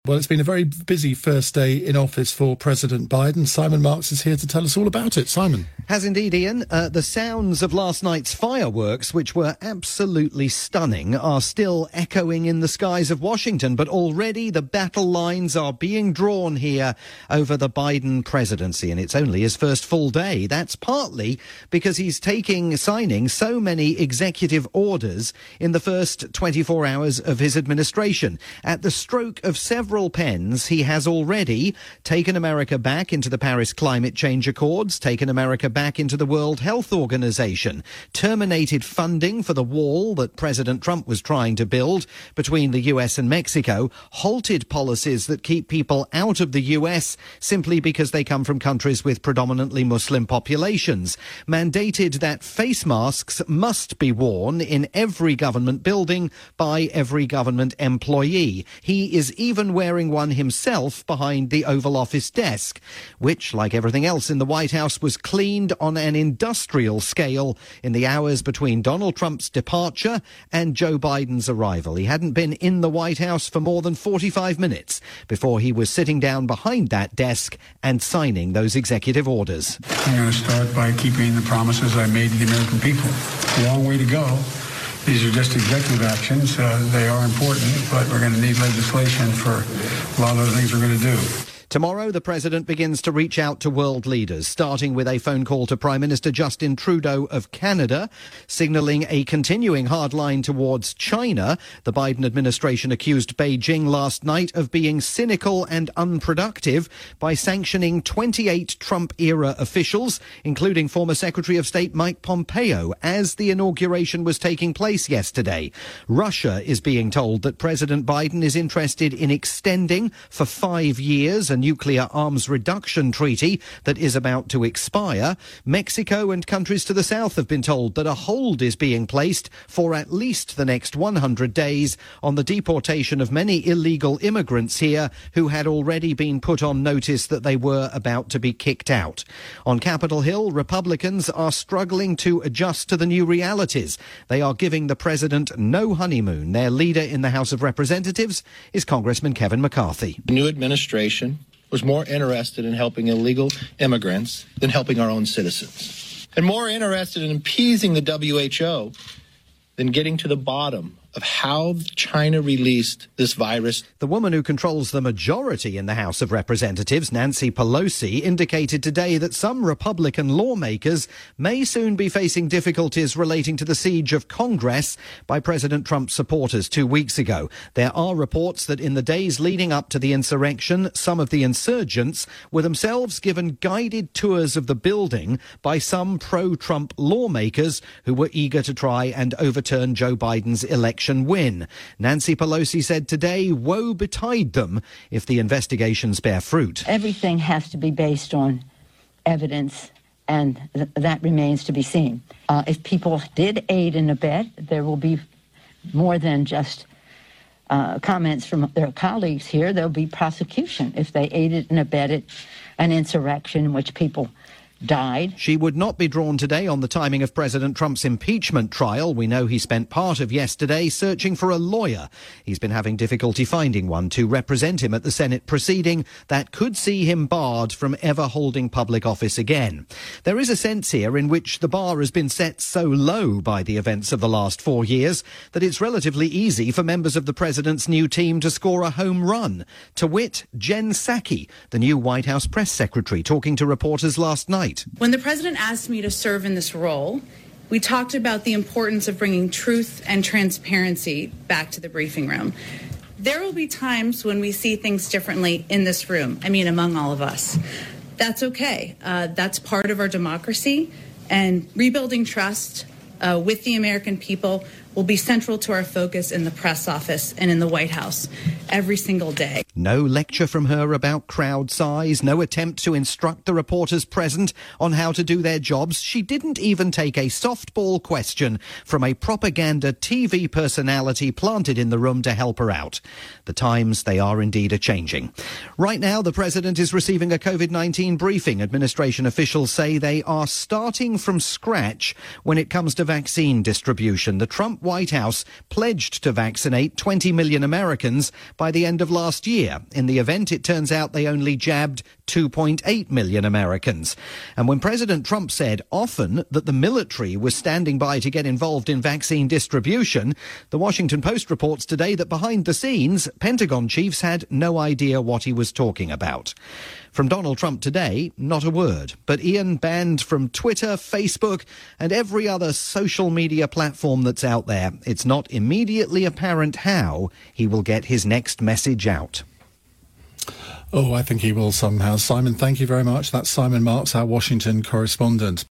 Well, it's been a very busy first day in office for President Biden. Simon Marks is here to tell us all about it. Simon. Has indeed, Ian. The sounds of last night's fireworks, which were absolutely stunning, are still echoing in the skies of Washington. But already the battle lines are being drawn here over the Biden presidency. And it's only his first full day. That's partly because he's signing so many executive orders in the first 24 hours of his administration. At the stroke of several pens, he has already taken America back into the Paris Climate Change Accords, taken America back into the World Health Organization, terminated funding for the wall that President Trump was trying to build between the US and Mexico, halted policies that keep people out of the US simply because they come from countries with predominantly Muslim populations, mandated that face masks must be worn in every government building by every government employee. He is even wearing one himself behind the Oval Office desk, which, like everything else in the White House, was cleaned on an industrial scale in the hours between Donald Trump's departure and Joe Biden's arrival. He hadn't been in the White House for more than 45 minutes before he was sitting down behind that desk and signing those executive orders. I'm going to start by keeping the promises I made to the American people. A long way to go. These are just executive actions. They are important, but we're going to need legislation for a lot of the things we're going to do. Tomorrow, the president begins to reach out to world leaders, starting with a phone call to Prime Minister Justin Trudeau of Canada, signalling a continuing hard line towards China. The Biden administration accused Beijing last night of being cynical and unproductive by sanctioning 28 Trump-era officials, including former Secretary of State Mike Pompeo, as the inauguration was taking place yesterday. Russia is being told that President Biden is interested in extending for 5 years a nuclear arms reduction treaty that is about to expire. Mexico and countries to the south have been told that a hold is being placed for at least the next 100 days on the deportation of many illegal immigrants here who had already been put on notice that they were about to be kicked out. On Capitol Hill, Republicans are struggling to adjust to the new realities. They are giving the president no honeymoon. Their leader in the House of Representatives is Congressman Kevin McCarthy. The new administration was more interested in helping illegal immigrants than helping our own citizens, and more interested in appeasing the WHO than getting to the bottom of how China released this virus. The woman who controls the majority in the House of Representatives, Nancy Pelosi, indicated today that some Republican lawmakers may soon be facing difficulties relating to the siege of Congress by President Trump's supporters 2 weeks ago. There are reports that in the days leading up to the insurrection, some of the insurgents were themselves given guided tours of the building by some pro-Trump lawmakers who were eager to try and overturn Joe Biden's election win. Nancy Pelosi said today, woe betide them if the investigations bear fruit. Everything has to be based on evidence, and that remains to be seen. If people did aid and abet, there will be more than just comments from their colleagues here. There'll be prosecution if they aided and abetted an insurrection in which people died. She would not be drawn today on the timing of President Trump's impeachment trial. We know he spent part of yesterday searching for a lawyer. He's been having difficulty finding one to represent him at the Senate proceeding that could see him barred from ever holding public office again. There is a sense here in which the bar has been set so low by the events of the last 4 years that it's relatively easy for members of the president's new team to score a home run. To wit, Jen Psaki, the new White House press secretary, talking to reporters last night. When the president asked me to serve in this role, we talked about the importance of bringing truth and transparency back to the briefing room. There will be times when we see things differently in this room, among all of us. That's okay. That's part of our democracy, and rebuilding trust with the American people will be central to our focus in the press office and in the White House every single day. No lecture from her about crowd size, no attempt to instruct the reporters present on how to do their jobs. She didn't even take a softball question from a propaganda TV personality planted in the room to help her out. The times, they are indeed a-changing. Right now, the president is receiving a COVID-19 briefing. Administration officials say they are starting from scratch when it comes to vaccine distribution. The Trump Trump White House pledged to vaccinate 20 million Americans by the end of last year. In the event, it turns out they only jabbed 2.8 million Americans. And when President Trump said often that the military was standing by to get involved in vaccine distribution, the Washington Post reports today that behind the scenes, Pentagon chiefs had no idea what he was talking about. From Donald Trump today, not a word. But Ian banned from Twitter, Facebook, and every other social media platform that's out there. It's not immediately apparent how he will get his next message out. Oh, I think he will somehow. Simon, thank you very much. That's Simon Marks, our Washington correspondent.